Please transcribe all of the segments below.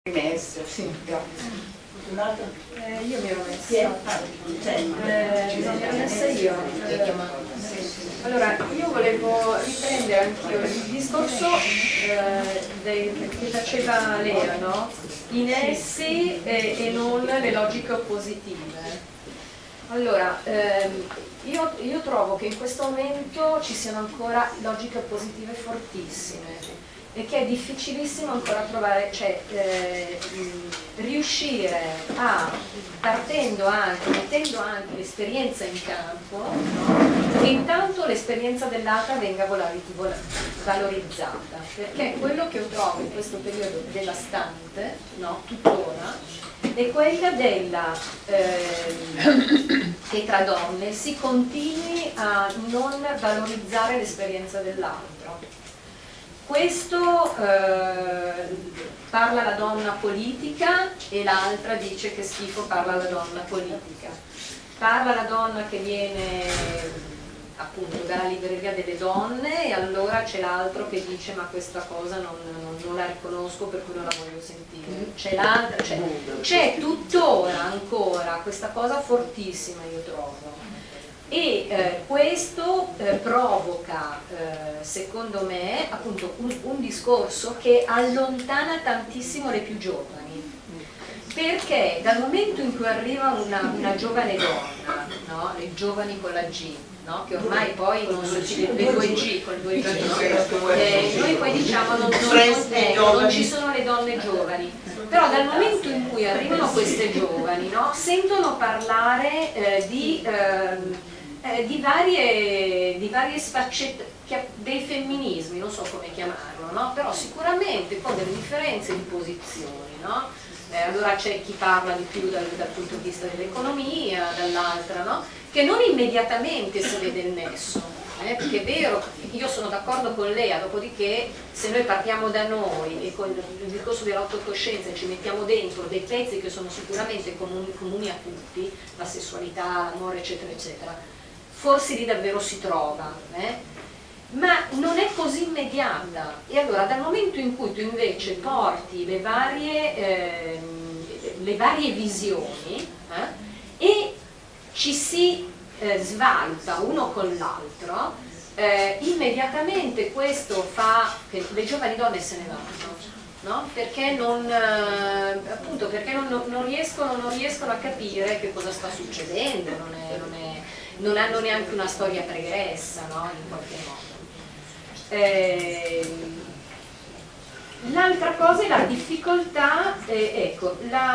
Messo, sì, grazie. Io mi ero messa. Non mi ero messa io. Allora, io volevo riprendere anch'io il discorso che faceva Lea, no? In essi e non le logiche oppositive. Allora, io trovo che in questo momento ci siano ancora logiche oppositive fortissime e che è difficilissimo ancora trovare, cioè riuscire a, mettendo anche l'esperienza in campo, no? Che intanto l'esperienza dell'altra venga valorizzata, perché quello che io trovo in questo periodo devastante, no? Tuttora, è quella della che tra donne si continui a non valorizzare l'esperienza dell'altro. Questo parla la donna politica e l'altra dice che schifo parla la donna politica. Parla la donna che viene appunto dalla libreria delle donne e allora c'è l'altro che dice ma questa cosa non la riconosco per cui non la voglio sentire. C'è l'altra, c'è tuttora ancora questa cosa fortissima, io trovo. E questo provoca, secondo me, appunto un discorso che allontana tantissimo le più giovani, perché dal momento in cui arriva una giovane donna, no? Le giovani con la G, no? Che ormai poi non so, le 2G con le 2G, noi poi diciamo non ci sono le donne giovani, però dal momento in cui arrivano queste giovani, no? Sentono parlare di varie sfaccettature dei femminismi, non so come chiamarlo, no? Però sicuramente con delle differenze di posizioni, no? Allora c'è chi parla di più dal punto di vista dell'economia, dall'altra, no? Che non immediatamente si vede il nesso, perché è vero, io sono d'accordo con Lea, dopodiché se noi partiamo da noi e con il discorso dell'autocoscienza ci mettiamo dentro dei pezzi che sono sicuramente comuni a tutti, la sessualità, l'amore eccetera eccetera, forse lì davvero si trova, ma non è così immediata. E allora dal momento in cui tu invece porti le varie visioni e ci si svaluta uno con l'altro, immediatamente questo fa che le giovani donne se ne vanno, no? Perché appunto perché non riescono a capire che cosa sta succedendo, non hanno neanche una storia pregressa, no? In qualche modo. L'altra cosa è la difficoltà, ecco,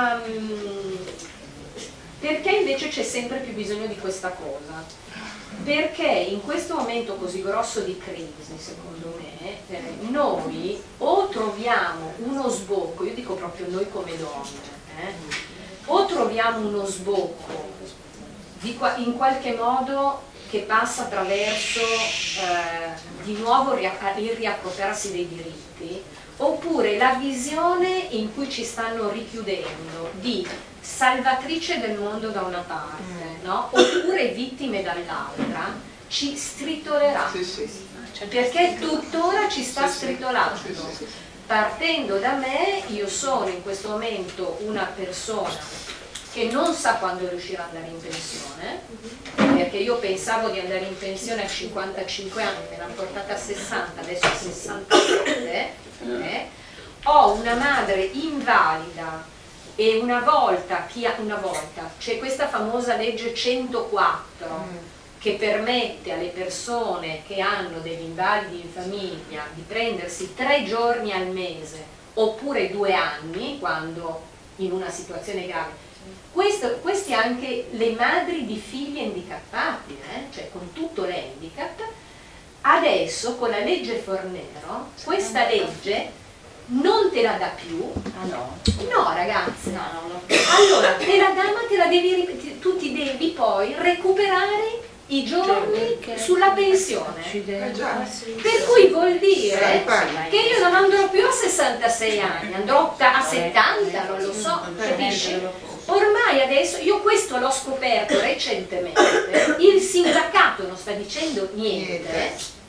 perché invece c'è sempre più bisogno di questa cosa? Perché in questo momento così grosso di crisi, secondo me, noi o troviamo uno sbocco, io dico proprio noi come donne, o troviamo uno sbocco in qualche modo che passa attraverso di nuovo il riappropriarsi dei diritti, oppure la visione in cui ci stanno richiudendo di salvatrice del mondo da una parte, no? Oppure vittime dall'altra, ci stritolerà, perché tuttora ci sta stritolando. Partendo da me, io sono in questo momento una persona che non sa quando riuscirà ad andare in pensione, perché io pensavo di andare in pensione a 55 anni, me l'hanno portata a 60, adesso a 67, ho una madre invalida e una volta c'è questa famosa legge 104 che permette alle persone che hanno degli invalidi in famiglia di prendersi 3 giorni al mese oppure 2 anni quando in una situazione grave. Questi anche le madri di figli handicappati, cioè con tutto l'handicap, adesso con la legge Fornero, questa legge non te la dà più, no ragazzi, allora te la dà ma tu ti devi poi recuperare i giorni sulla pensione, per cui vuol dire che io non andrò più a 66 anni, andrò a 70, non lo so, capisci? Ormai adesso, io questo l'ho scoperto recentemente, il sindacato non sta dicendo niente,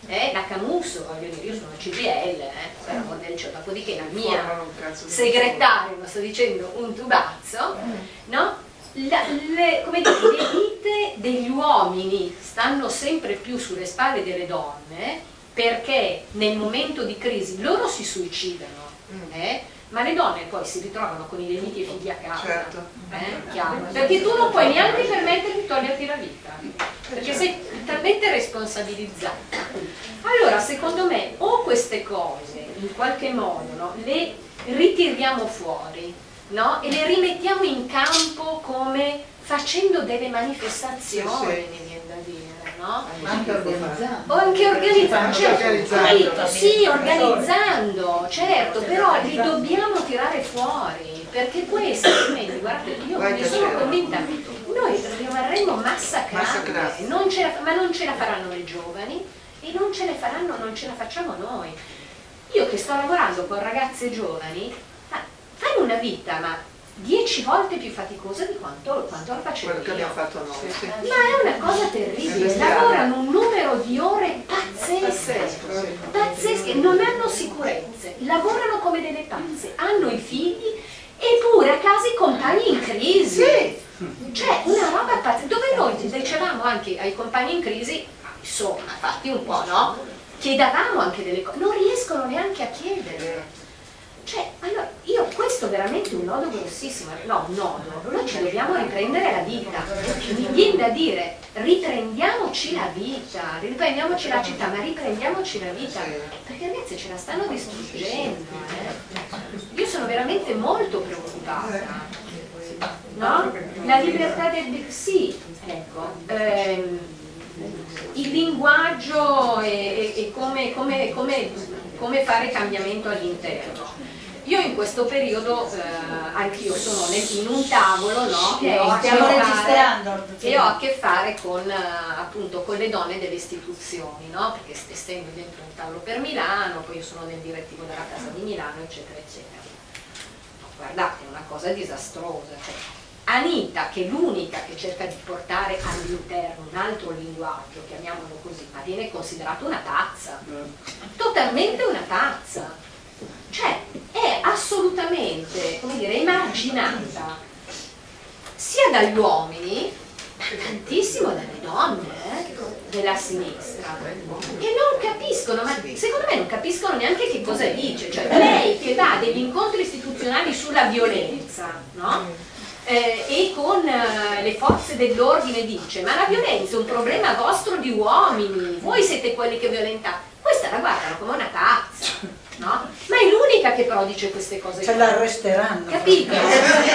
Nacamusso, voglio dire, io sono CGL, per amor del cielo, dopodiché la mia segretaria, non sto dicendo un tubazzo, no? Come dire, le vite degli uomini stanno sempre più sulle spalle delle donne, perché nel momento di crisi loro si suicidano, ma le donne poi si ritrovano con i limiti e i figli a casa, certo. Chiaro, perché tu non puoi neanche permetterti di toglierti la vita, perché sei talmente responsabilizzata. Allora secondo me o queste cose in qualche modo, no, le ritiriamo fuori, no, e le rimettiamo in campo come facendo delle manifestazioni, mi viene da dire, no? Anche organizzando. O anche organizzando, Organizzando. sì, organizzando, certo, però li dobbiamo tirare fuori, perché questi altrimenti, guardate, io ne sono convinta, noi rimarremo massacrati, ma non ce la faranno le giovani e non ce la facciamo noi. Io che sto lavorando con ragazze giovani, fanno una vita, ma 10 volte più faticosa di quanto la facevo quello che abbiamo fatto noi. Sì. Ma è una cosa terribile, lavorano un numero di ore pazzesche, non hanno sicurezze, lavorano come delle pazze, hanno i figli eppure a casa i compagni in crisi. Sì. Cioè una roba pazzesca, dove noi dicevamo anche ai compagni in crisi, insomma, fatti un po', no? Chiedavamo anche delle cose, non riescono neanche a chiedere. Cioè, allora, io questo è veramente un nodo grossissimo, no, un nodo, noi ci dobbiamo riprendere la vita, mi viene da dire, riprendiamoci la vita, riprendiamoci la città, ma riprendiamoci la vita, perché ragazzi ce la stanno distruggendo, Io sono veramente molto preoccupata, no? La libertà sì, ecco, il linguaggio e come fare cambiamento all'interno. Io in questo periodo, anch'io sono in un tavolo, no, che ho a che fare con, appunto, con le donne delle istituzioni, no, perché essendo dentro un tavolo per Milano, poi io sono nel direttivo della Casa di Milano, eccetera, eccetera. Guardate, è una cosa disastrosa. Cioè, Anita, che è l'unica che cerca di portare all'interno un altro linguaggio, chiamiamolo così, ma viene considerata una pazza, totalmente una pazza. Cioè è assolutamente, come dire, emarginata sia dagli uomini ma tantissimo dalle donne della sinistra, che non capiscono, ma secondo me non capiscono neanche che cosa dice. Cioè lei che va a degli incontri istituzionali sulla violenza, no? E con le forze dell'ordine dice: ma la violenza è un problema vostro di uomini, voi siete quelli che violentate. Questa la guardano come una pazza, no? Ma è l'unica che però dice queste cose. Ce l'arresteranno. Capito? No,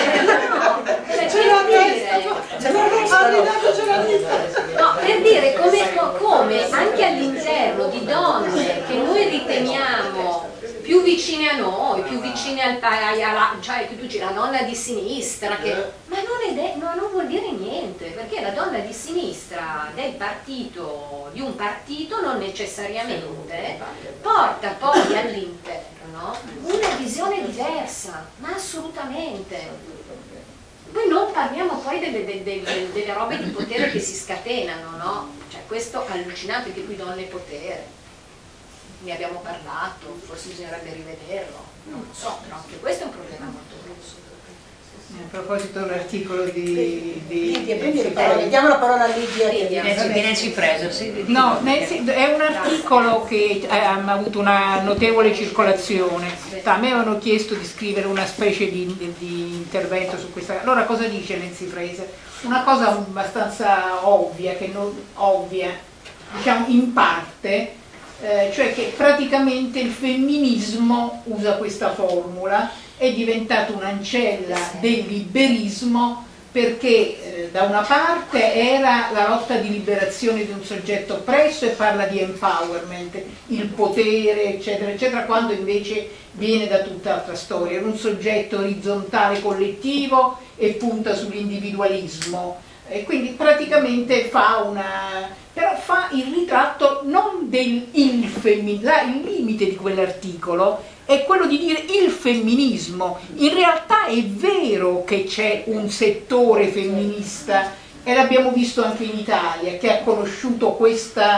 per dire come anche all'interno di donne che noi riteniamo più vicine a noi, più vicine cioè tu dici la donna di sinistra, ma non vuol dire niente, perché la donna di sinistra del partito, di un partito, non necessariamente porta poi all'interno una visione diversa, ma assolutamente. Poi non parliamo poi delle robe di potere che si scatenano, no? Cioè questo è allucinante, perché qui donne e potere. Ne abbiamo parlato, forse bisognerebbe rivederlo, non lo so, però anche questo è un problema molto grosso. A proposito dell'articolo di Lidia, diamo la parola a Lidia. Viene preso, sì. No, è un articolo che ha avuto una notevole circolazione. A me avevano chiesto di scrivere una specie di intervento su questa. Allora cosa dice Nancy Fraser? Una cosa abbastanza ovvia, diciamo in parte, cioè che praticamente il femminismo usa questa formula, è diventato un'ancella del liberismo, perché da una parte era la lotta di liberazione di un soggetto oppresso e parla di empowerment, il potere, eccetera, eccetera, quando invece viene da tutt'altra storia, era un soggetto orizzontale collettivo e punta sull'individualismo, e quindi praticamente però fa il ritratto non il limite di quell'articolo è quello di dire il femminismo. In realtà è vero che c'è un settore femminista, e l'abbiamo visto anche in Italia, che ha conosciuto questa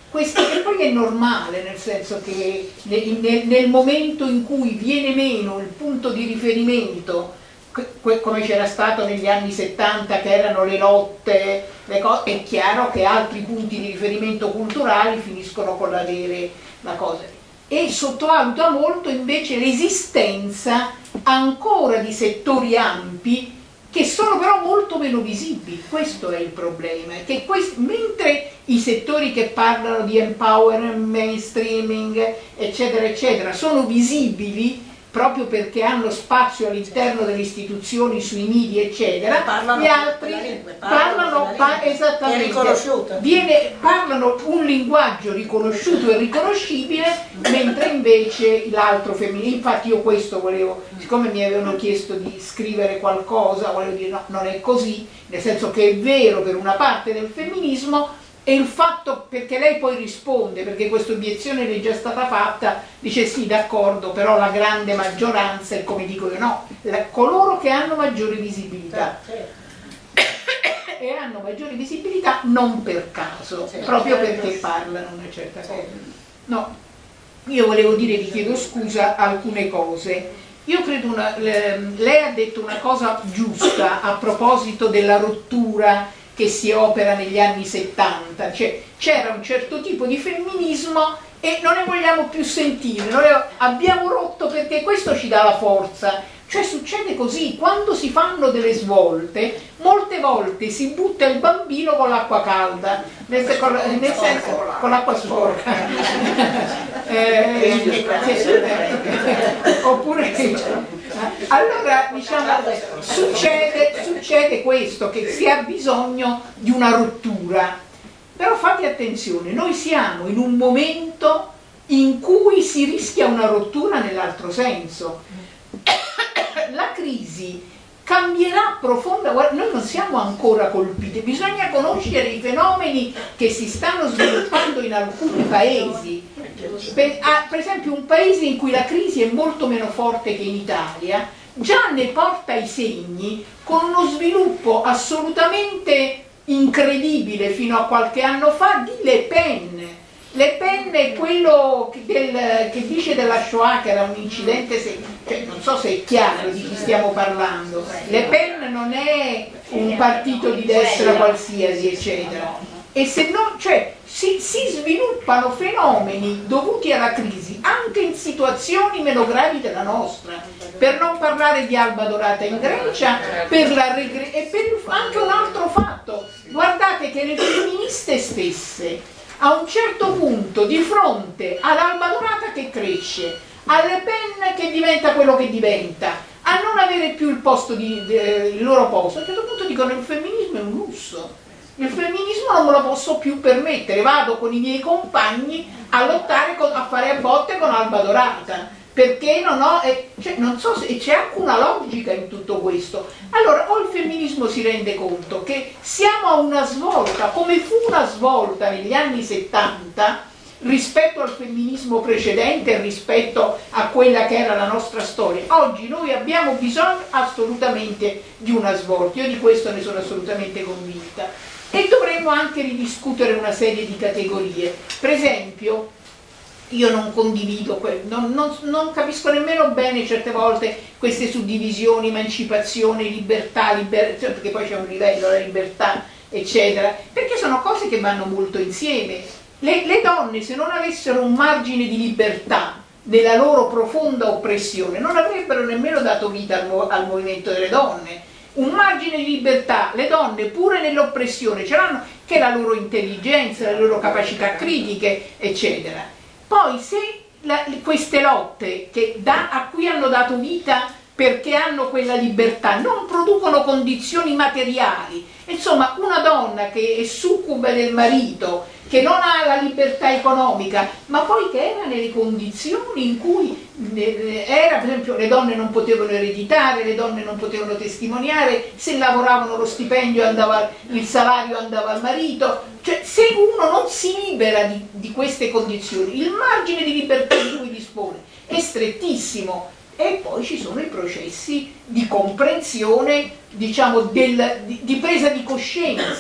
questo che poi è normale, nel senso che nel momento in cui viene meno il punto di riferimento, come c'era stato negli anni 70 che erano le lotte, è chiaro che altri punti di riferimento culturali finiscono con l'avere la cosa. E sottovaluta molto invece l'esistenza ancora di settori ampi che sono però molto meno visibili. Questo è il problema, che mentre i settori che parlano di empowerment, mainstreaming, eccetera, eccetera, sono visibili proprio perché hanno spazio all'interno delle istituzioni, sui media, eccetera, gli altri esattamente, parlano un linguaggio riconosciuto e riconoscibile, mentre invece l'altro femminile. Infatti io questo volevo, siccome mi avevano chiesto di scrivere qualcosa, volevo dire no, non è così, nel senso che è vero per una parte del femminismo, e il fatto, perché lei poi risponde, perché questa obiezione le è già stata fatta, dice sì, d'accordo, però la grande maggioranza è come dico io, no, coloro che hanno maggiore visibilità e hanno maggiore visibilità non per caso, proprio perché parlano una certa cosa. No, io volevo dire, vi chiedo scusa, alcune cose. Io credo, lei ha detto una cosa giusta a proposito della rottura che si opera negli anni 70, cioè c'era un certo tipo di femminismo e non ne vogliamo più sentire, noi abbiamo rotto perché questo ci dà la forza, cioè succede così, quando si fanno delle svolte, molte volte si butta il bambino con l'acqua calda, nel senso, con l'acqua sporca, oppure... Allora diciamo succede questo, che si ha bisogno di una rottura, però fate attenzione, noi siamo in un momento in cui si rischia una rottura nell'altro senso. La crisi cambierà profonda, noi non siamo ancora colpiti, bisogna conoscere i fenomeni che si stanno sviluppando in alcuni paesi. Per esempio un paese in cui la crisi è molto meno forte che in Italia già ne porta i segni, con uno sviluppo assolutamente incredibile fino a qualche anno fa di Le Pen. Le Pen è quello che dice della Shoah che era un incidente, cioè, non so se è chiaro di chi stiamo parlando. Le Pen non è un partito di destra qualsiasi, eccetera. E se no, cioè, si sviluppano fenomeni dovuti alla crisi anche in situazioni meno gravi della nostra, per non parlare di Alba Dorata in Grecia, e per anche un altro fatto. Guardate che le femministe stesse a un certo punto, di fronte all'Alba Dorata che cresce, a Le Pen che diventa quello che diventa, a non avere più il loro posto, a un certo punto dicono il femminismo è un lusso. Il femminismo non me lo posso più permettere, vado con i miei compagni a lottare, a fare a botte con Alba Dorata, perché non so se c'è anche una logica in tutto questo. Allora, o il femminismo si rende conto che siamo a una svolta, come fu una svolta negli anni 70 rispetto al femminismo precedente e rispetto a quella che era la nostra storia. Oggi noi abbiamo bisogno assolutamente di una svolta, io di questo ne sono assolutamente convinta. E dovremmo anche ridiscutere una serie di categorie. Per esempio, io non condivido, non capisco nemmeno bene certe volte queste suddivisioni, emancipazione, libertà, perché poi c'è un livello, la libertà, eccetera, perché sono cose che vanno molto insieme. Le donne, se non avessero un margine di libertà nella loro profonda oppressione, non avrebbero nemmeno dato vita al movimento delle donne. Un margine di libertà, le donne pure nell'oppressione ce l'hanno, che è la loro intelligenza, le loro capacità critiche, eccetera. Poi se queste lotte a cui hanno dato vita perché hanno quella libertà non producono condizioni materiali, insomma una donna che è succube del marito, che non ha la libertà economica, ma poi che era nelle condizioni in cui per esempio le donne non potevano ereditare, le donne non potevano testimoniare, se lavoravano lo stipendio il salario andava al marito, cioè se uno non si libera di queste condizioni, il margine di libertà di cui dispone è strettissimo. E poi ci sono i processi di comprensione, diciamo, di presa di coscienza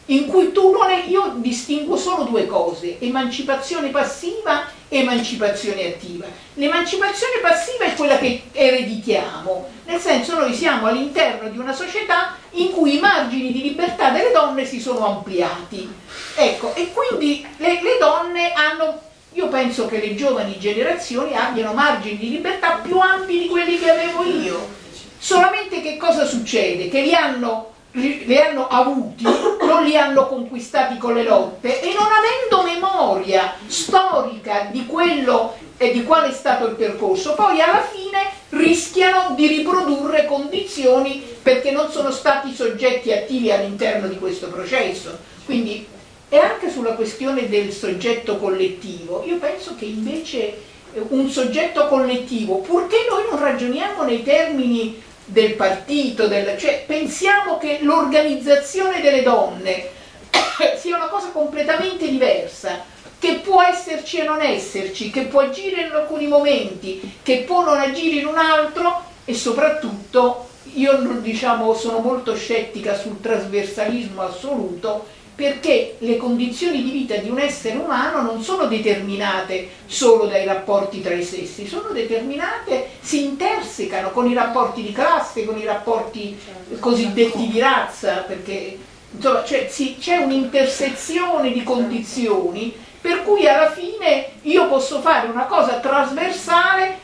in cui tu non è, io distingo solo due cose, emancipazione passiva e emancipazione attiva. L'emancipazione passiva è quella che ereditiamo, nel senso noi siamo all'interno di una società in cui i margini di libertà delle donne si sono ampliati, ecco, e quindi le donne hanno, io penso che le giovani generazioni abbiano margini di libertà più ampi di quelli che avevo io, solamente che cosa succede? Che li hanno avuti, non li hanno conquistati con le lotte e non avendo memoria storica di quello e di quale è stato il percorso, poi alla fine rischiano di riprodurre condizioni perché non sono stati soggetti attivi all'interno di questo processo. Quindi, e anche sulla questione del soggetto collettivo, io penso che invece un soggetto collettivo, purché noi non ragioniamo nei termini del partito, cioè pensiamo che l'organizzazione delle donne sia una cosa completamente diversa, che può esserci e non esserci, che può agire in alcuni momenti, che può non agire in un altro, e soprattutto io sono molto scettica sul trasversalismo assoluto, perché le condizioni di vita di un essere umano non sono determinate solo dai rapporti tra i sessi, sono determinate, si intersecano con i rapporti di classe, con i rapporti cosiddetti di razza, perché insomma c'è un'intersezione di condizioni per cui alla fine io posso fare una cosa trasversale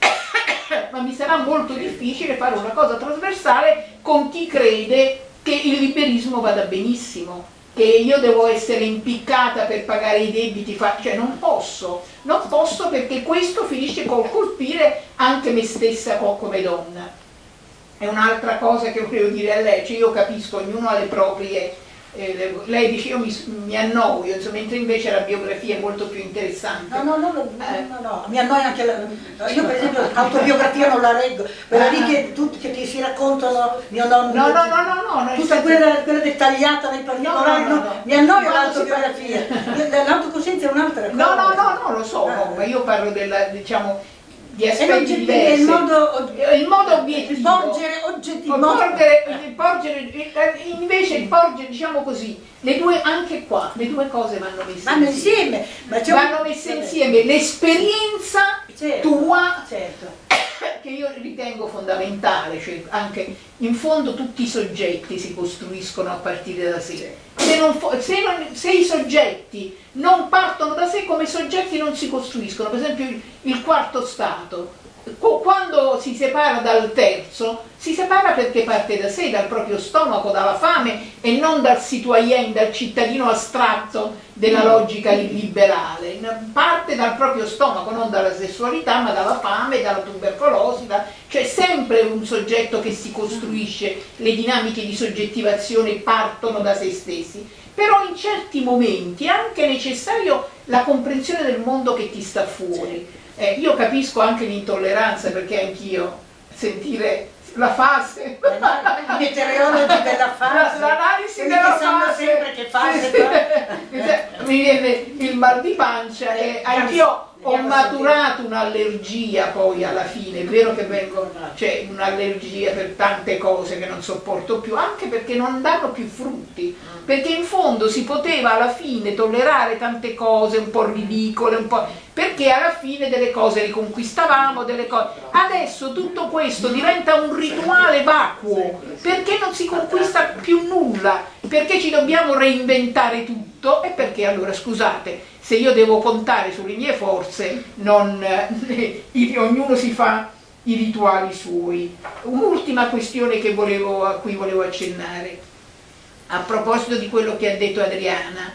ma mi sarà molto difficile fare una cosa trasversale con chi crede che il liberismo vada benissimo, che io devo essere impiccata per pagare i debiti, cioè non posso perché questo finisce col colpire anche me stessa come donna. È un'altra cosa che volevo dire a lei, cioè io capisco, ognuno ha le proprie, lei dice io mi annoio, insomma, mentre invece la biografia è molto più interessante. No, mi annoia anche io per esempio l'autobiografia non la reggo, quella lì che tutti che ti si raccontano mio nonno, no, tutta quella dettagliata nei particolari, no. Mi annoia l'autobiografia, l'autocoscienza è un'altra cosa. No, lo so, ma io parlo di aspetti è diversi. Il modo obiettivo. Porgere invece diciamo così, anche qua, le due cose vanno messe insieme. Vanno messe insieme l'esperienza tua, certo, che io ritengo fondamentale, cioè anche in fondo tutti i soggetti si costruiscono a partire da sé. Se i soggetti non partono da sé, come soggetti non si costruiscono. Per esempio il quarto stato, quando si separa dal terzo, si separa perché parte da sé, dal proprio stomaco, dalla fame, e non dal citoyen, dal cittadino astratto della logica liberale. Parte dal proprio stomaco, non dalla sessualità, ma dalla fame, dalla tubercolosi, cioè sempre un soggetto che si costruisce, le dinamiche di soggettivazione partono da se stessi. Però in certi momenti è anche necessario la comprensione del mondo che ti sta fuori. Io capisco anche l'intolleranza, perché anch'io sentire la fase, i meteorologi della fase, l'analisi quelli della che sanno fase, sempre che fase mi viene il mal di pancia e anch'io ho maturato un'allergia poi alla fine. È vero che c'è un'allergia per tante cose che non sopporto più, anche perché non danno più frutti, perché in fondo si poteva alla fine tollerare tante cose un po' ridicole, perché alla fine delle cose le conquistavamo, adesso tutto questo diventa un rituale vacuo, perché non si conquista più nulla, perché ci dobbiamo reinventare tutto, e perché allora, scusate, se io devo contare sulle mie forze, ognuno si fa i rituali suoi. Un'ultima questione a cui volevo accennare, a proposito di quello che ha detto Adriana,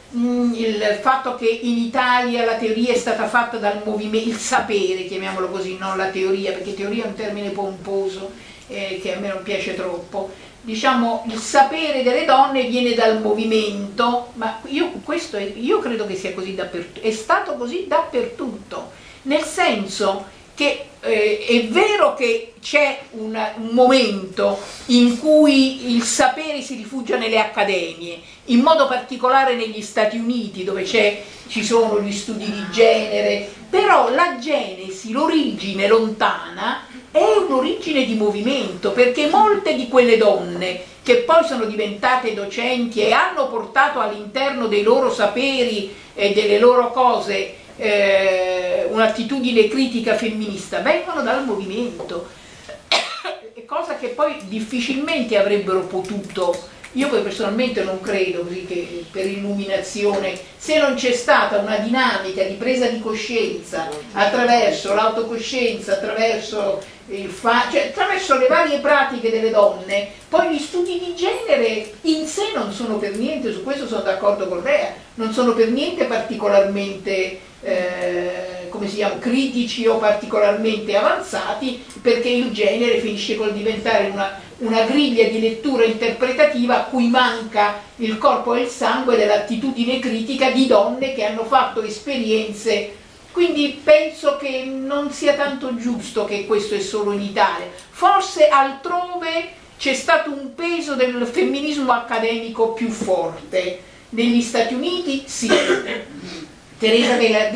il fatto che in Italia la teoria è stata fatta dal movimento, il sapere, chiamiamolo così, non la teoria, perché teoria è un termine pomposo che a me non piace troppo. Diciamo, il sapere delle donne viene dal movimento, ma io credo che sia così dappertutto, è stato così dappertutto, nel senso che è vero che c'è un momento in cui il sapere si rifugia nelle accademie, in modo particolare negli Stati Uniti, dove ci sono gli studi di genere, però la genesi, l'origine lontana, è un'origine di movimento, perché molte di quelle donne che poi sono diventate docenti e hanno portato all'interno dei loro saperi e delle loro cose un'attitudine critica femminista, vengono dal movimento, cosa che poi difficilmente avrebbero potuto. Io poi personalmente non credo così che per illuminazione, se non c'è stata una dinamica di presa di coscienza attraverso l'autocoscienza, attraverso attraverso le varie pratiche delle donne, poi gli studi di genere in sé non sono per niente, su questo sono d'accordo con Rea, non sono per niente particolarmente come si chiama, critici o particolarmente avanzati, perché il genere finisce col diventare una griglia di lettura interpretativa a cui manca il corpo e il sangue dell'attitudine critica di donne che hanno fatto esperienze. Quindi penso che non sia tanto giusto che questo è solo in Italia. Forse altrove c'è stato un peso del femminismo accademico più forte. Negli Stati Uniti sì. Teresa della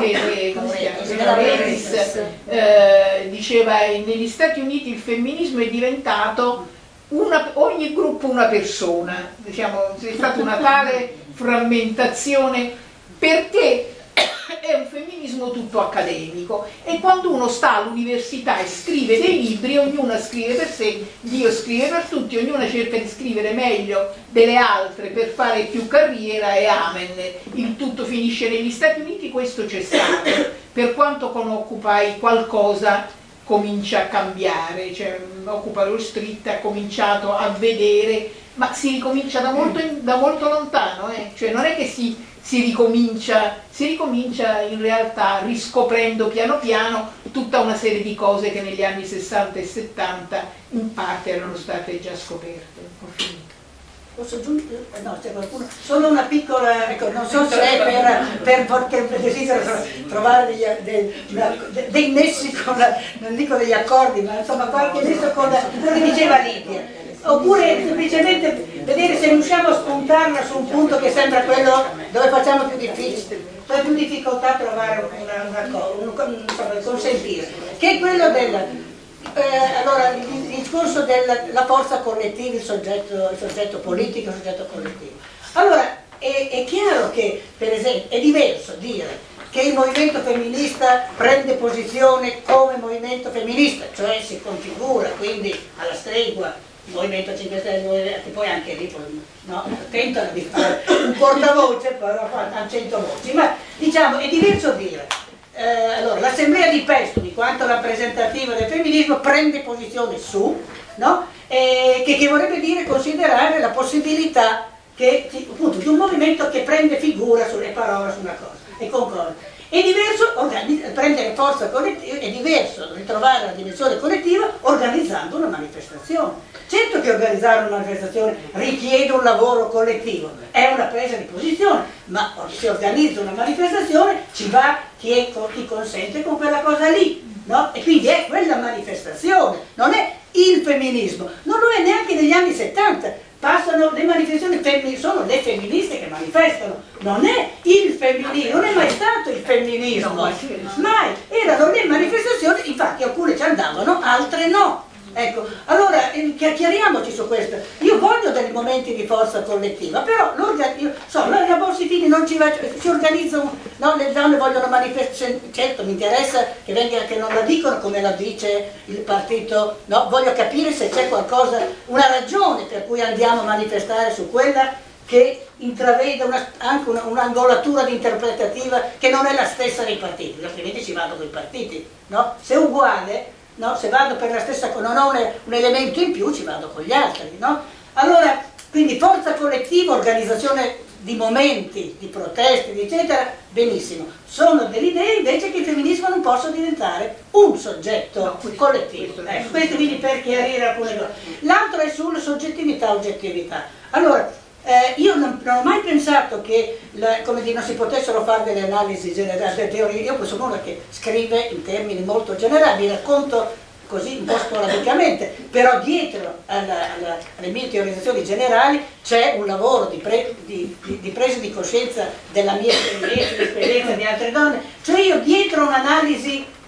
Veris diceva negli Stati Uniti il femminismo è diventato ogni gruppo una persona, diciamo, c'è stata una tale frammentazione perché è un femminismo tutto accademico, e quando uno sta all'università e scrive dei libri, ognuna scrive per sé, Dio scrive per tutti, ognuna cerca di scrivere meglio delle altre per fare più carriera e amen, il tutto finisce. Negli Stati Uniti questo c'è stato, per quanto con Occupy qualcosa comincia a cambiare, cioè Occupy Wall Street ha cominciato a vedere, ma si ricomincia da molto lontano, cioè non è che si ricomincia in realtà riscoprendo piano piano tutta una serie di cose che negli anni 60 e 70 in parte erano state già scoperte. Ho finito. Posso aggiungere? No, c'è qualcuno. Solo una piccola, ecco, non so se è perché desidero trovare dei nessi con, non dico degli accordi, ma insomma qualche nesso con quello che diceva Lidia. Oppure semplicemente vedere se riusciamo a spuntarla su un punto che sembra quello dove facciamo più difficile, dove è più difficoltà a trovare consentire, che è quello allora il discorso della forza collettiva, il soggetto politico, il soggetto collettivo. Allora è chiaro che, per esempio, è diverso dire che il movimento femminista prende posizione come movimento femminista, cioè si configura quindi alla stregua il Movimento 5 Stelle, che poi anche lì no, tentano di fare un portavoce, però hanno 100 voci, ma diciamo è diverso dire. Allora, l'assemblea di Pesto, di quanto rappresentativa del femminismo, prende posizione su, no? Che vorrebbe dire considerare la possibilità che, appunto, di un movimento che prende figura sulle parole, su una cosa, e concorda. È diverso prendere forza collettiva, è diverso ritrovare la dimensione collettiva organizzando una manifestazione. Certo che organizzare una manifestazione richiede un lavoro collettivo, è una presa di posizione, ma se organizza una manifestazione ci va chi consente con quella cosa lì, no? E quindi è quella manifestazione, non è il femminismo, non lo è neanche negli anni 70. Passano le manifestazioni, sono le femministe che manifestano, non è il femminismo, non è mai stato il femminismo, mai, erano le manifestazioni, infatti alcune ci andavano, altre no. Ecco, allora chiariamoci su questo. Io voglio dei momenti di forza collettiva, però la Bossi-Fini non si organizzano, no, le donne vogliono manifestare, certo mi interessa che non la dicono come la dice il partito, no, voglio capire se c'è qualcosa, una ragione per cui andiamo a manifestare su quella che intravede anche un'angolatura interpretativa che non è la stessa dei partiti, altrimenti ci vado con i partiti, no? Se è uguale, no? Se vado per la stessa cosa, non ho un elemento in più, ci vado con gli altri, no? Allora, quindi forza collettiva, organizzazione di momenti, di proteste, eccetera, benissimo. Sono delle idee invece che il femminismo non possa diventare un soggetto collettivo. Questo quindi per chiarire alcune cose. L'altro è sulla soggettività-oggettività. Allora, io non ho mai pensato che non si potessero fare delle analisi generali, delle teorie. Io sono una che scrive in termini molto generali, racconto così un po' sporadicamente, però dietro alle mie teorizzazioni generali c'è un lavoro di presa di coscienza della mia esperienza, dell'esperienza di altre donne, cioè io dietro un'analisi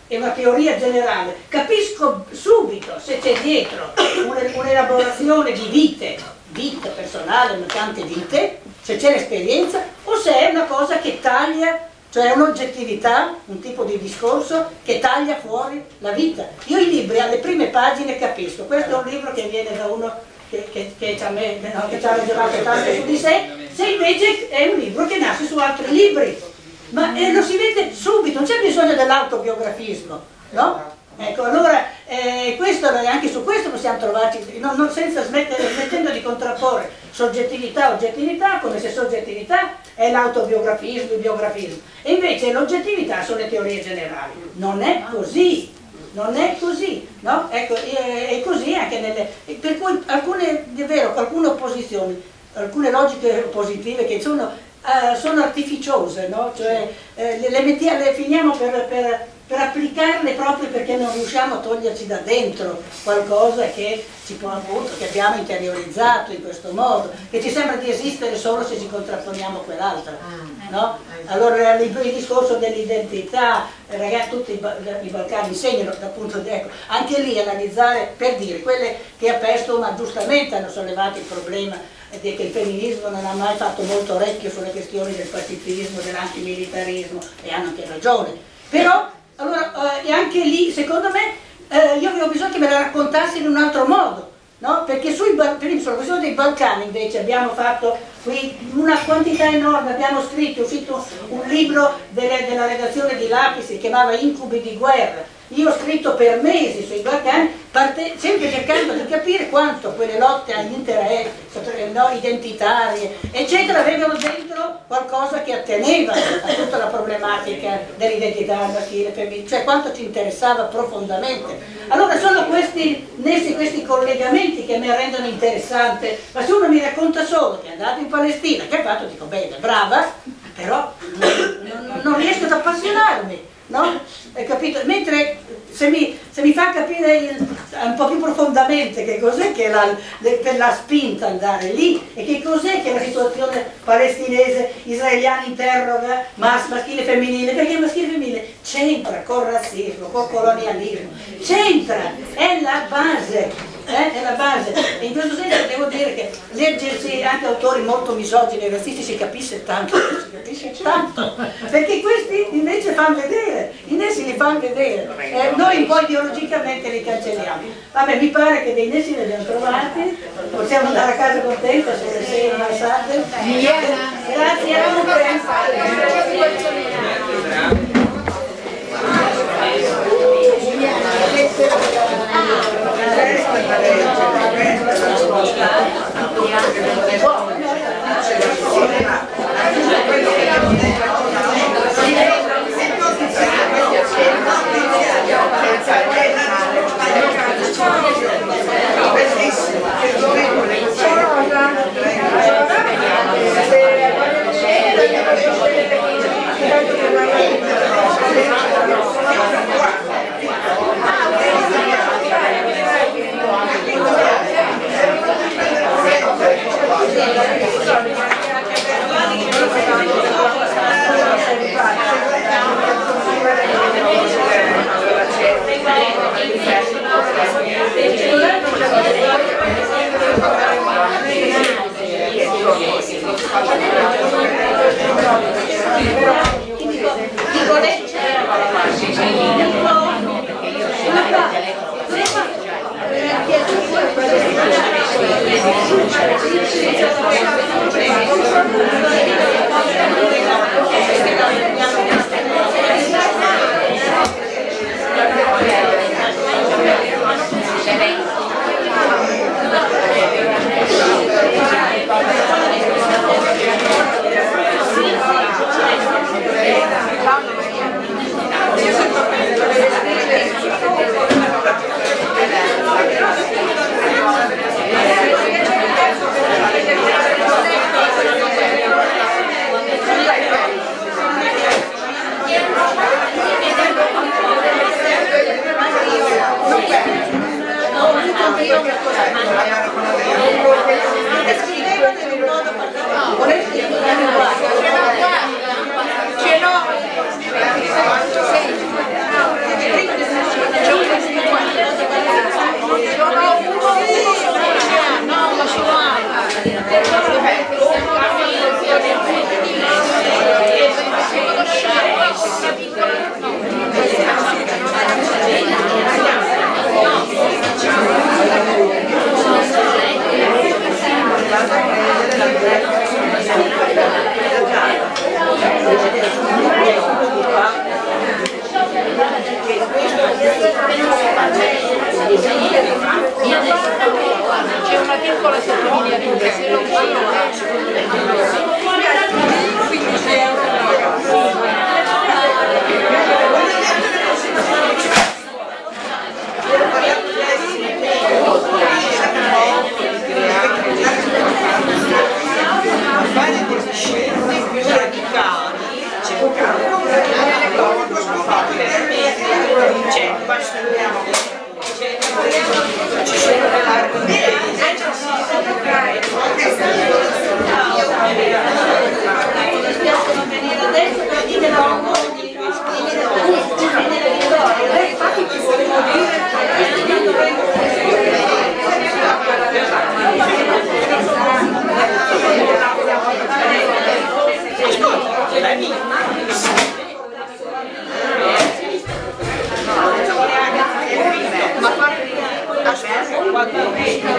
è una teoria generale, capisco subito se c'è dietro un'elaborazione di vite personale, tante vite, se c'è l'esperienza, o se è una cosa che taglia, cioè un'oggettività, un tipo di discorso che taglia fuori la vita. Io i libri alle prime pagine capisco, questo è un libro che viene da uno che ci ha ragionato tanto su di sé, se invece è un libro che nasce su altri libri, ma lo si vede subito, non c'è bisogno dell'autobiografismo, no? Ecco, allora questo, anche su questo possiamo trovarci, smettendo di contrapporre soggettività e oggettività, come se soggettività è l'autobiografismo, il biografismo, e invece l'oggettività sono le teorie generali. Non è così, non è così, no? Ecco, è così anche per cui alcune opposizioni, alcune logiche positive che sono artificiose, no? Cioè le finiamo per applicarle proprio perché non riusciamo a toglierci da dentro qualcosa che che abbiamo interiorizzato in questo modo, che ci sembra di esistere solo se ci contrapponiamo a quell'altra, no? Allora il discorso dell'identità, ragazzi, tutti i Balcani insegnano, appunto, ecco, anche lì analizzare, per dire, quelle che a Pestoma giustamente hanno sollevato il problema che il femminismo non ha mai fatto molto orecchio sulle questioni del pacifismo, dell'antimilitarismo, e hanno anche ragione, però allora, e anche lì, secondo me, io avevo bisogno che me la raccontassi in un altro modo, no? Perché sulla questione dei Balcani invece abbiamo fatto qui una quantità enorme, abbiamo scritto, è uscito un libro della redazione di Lapis che si chiamava Incubi di guerra. Io ho scritto per mesi sui Balcani, sempre cercando di capire quanto quelle lotte identitarie, eccetera, avevano dentro qualcosa che atteneva a tutta la problematica dell'identità maschile e femminile, cioè quanto ci interessava profondamente. Allora sono questi collegamenti che mi rendono interessante, ma se uno mi racconta solo che è andato in Palestina, che ha fatto, dico bene, brava, però non riesco ad appassionarmi. No? Hai capito? Mentre se mi fa capire un po' più profondamente che cos'è che per la spinta andare lì e che cos'è che la situazione palestinese, israeliana interroga maschile e femminile, perché il maschile e femminile c'entra col razzismo, col colonialismo, c'entra, è la base. È la base, e in questo senso devo dire che leggersi anche autori molto misogini e razzisti si capisce tanto, perché questi invece fanno vedere, in essi li fanno vedere, noi un po' ideologicamente li cancelliamo. Vabbè, mi pare che dei nessi li abbiamo trovati, possiamo andare a casa contenta sulle 6 avanzate. Grazie a Ce l'ho!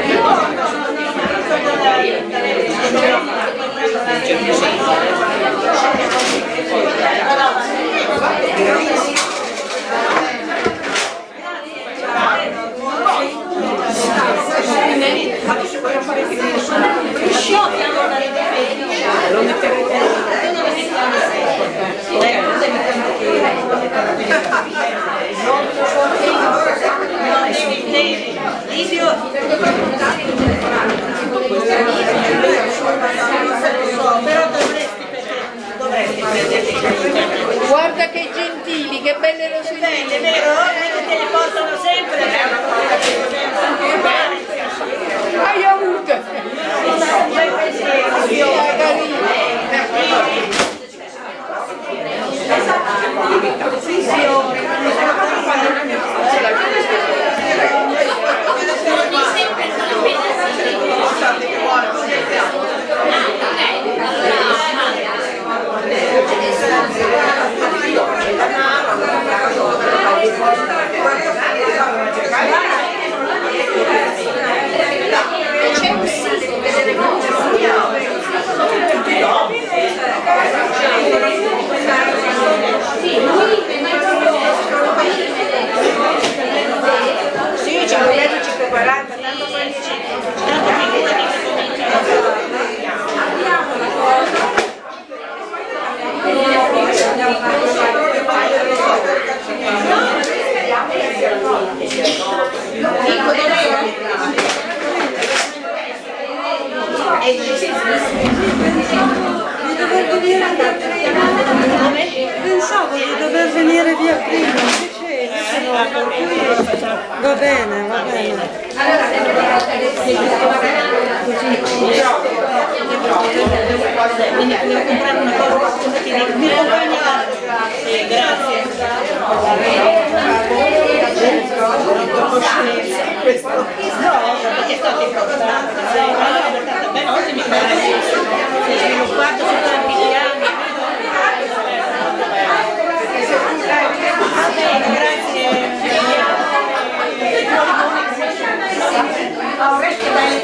Guarda che gentili, che belle roselline, vero? Te le portano sempre. hai avuto? Sì, ci voglio 540, tanto poi Pensavo di dover venire via prima, invece va bene, va bene. devo comprare una cosa, mi accompagnare. Sì, grazie. Questo no, perché è stato importante. Beh, oggi mi pare si è sviluppato su tanti piani. Va bene, grazie. Che belle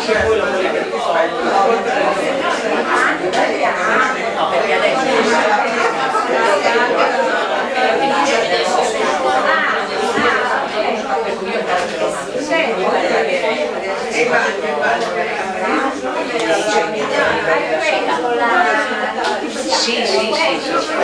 se poi lo volete no, perché adesso sì, sì, sì,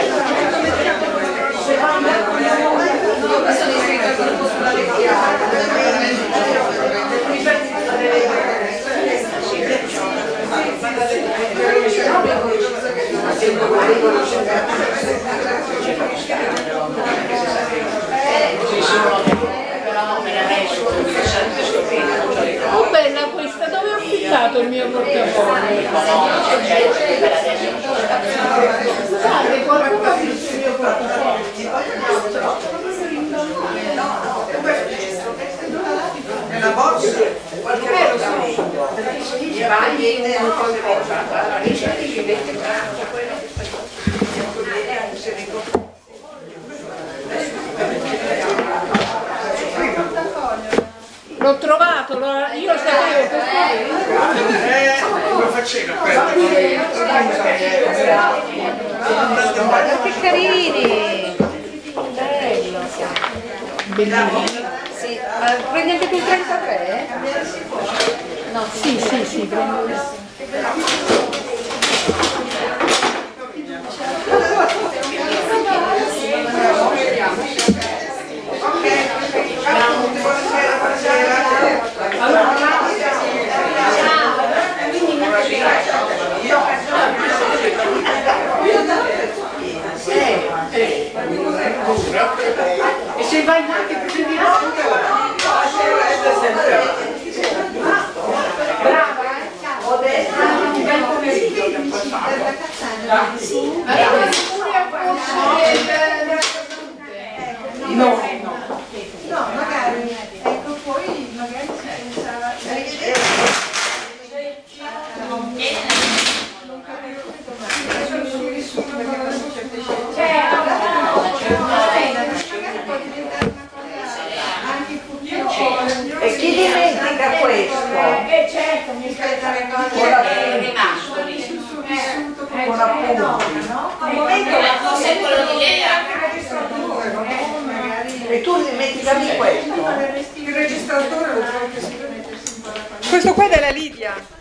Oh, bella questa, dove ho affittato il mio portafoglio? Scusate, qualcuno ha visto il mio portafoglio? nella borsa Lo so. vai e non cose allora ricerchi che vedi L'ho trovato, io lo sapevo perché. come facevo? Che carini! Bello! Bellissimo. Sì. Ma prendi anche tu il 33? No, Sì, sì, sì, prendo. E se vai anche più di brava, ho detto un bel pomeriggio che ho passato. No, No, magari, ecco, poi magari si pensava e chi dimentica questo? certo, mi aspetta le cose È rimasto lì. Con appunti. al momento E tu dimenticavi questo? il registratore lo trovo che si deve mettersi un po' la panna. Questo qua è della Lidia.